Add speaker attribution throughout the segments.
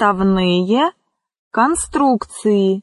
Speaker 1: вставные конструкции.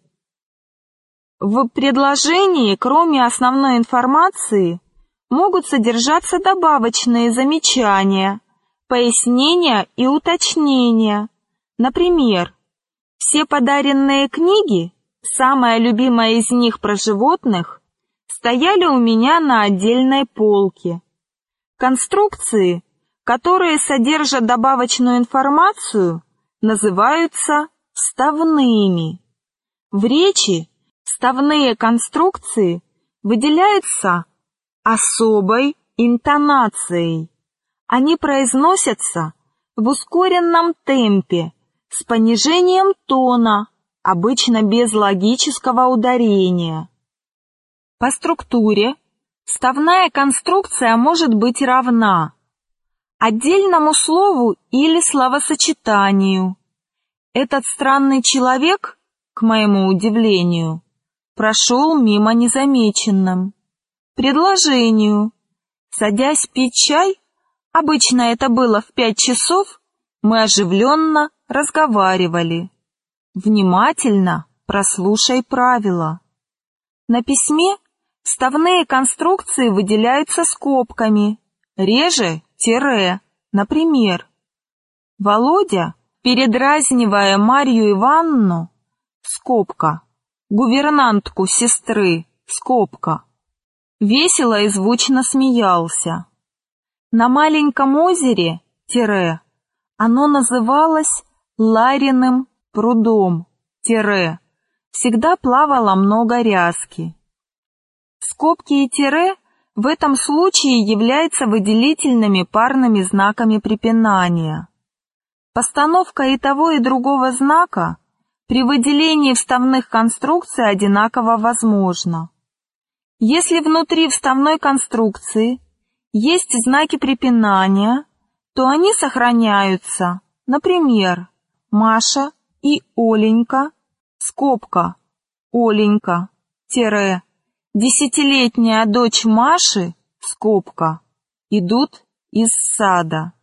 Speaker 1: В предложении, кроме основной информации, могут содержаться добавочные замечания, пояснения и уточнения. Например, все подаренные книги, самая любимая из них про животных, стояли у меня на отдельной полке. Конструкции, которые содержат добавочную информацию, называются вставными. В речи вставные конструкции выделяются особой интонацией. Они произносятся в ускоренном темпе, с понижением тона, обычно без логического ударения. По структуре вставная конструкция может быть равна отдельному слову или словосочетанию. Этот странный человек, к моему удивлению, прошел мимо незамеченным. Предложению. Садясь пить чай, обычно это было в 5 часов, мы оживленно разговаривали. Внимательно прослушай правила. На письме вставные конструкции выделяются скобками, реже тире. Например, Володя, передразнивая Марью Ивановну, скобка, гувернантку сестры, скобка, весело и звучно смеялся. На маленьком озере, тире, оно называлось Лариным прудом, тире, всегда плавало много ряски. Скобки и тире в этом случае являются выделительными парными знаками препинания. Постановка и того, и другого знака при выделении вставных конструкций одинаково возможна. Если внутри вставной конструкции есть знаки препинания, то они сохраняются. Например, Маша и Оленька, скобка, Оленька, тире, 10-летняя дочь Маши, скобка, идут из сада.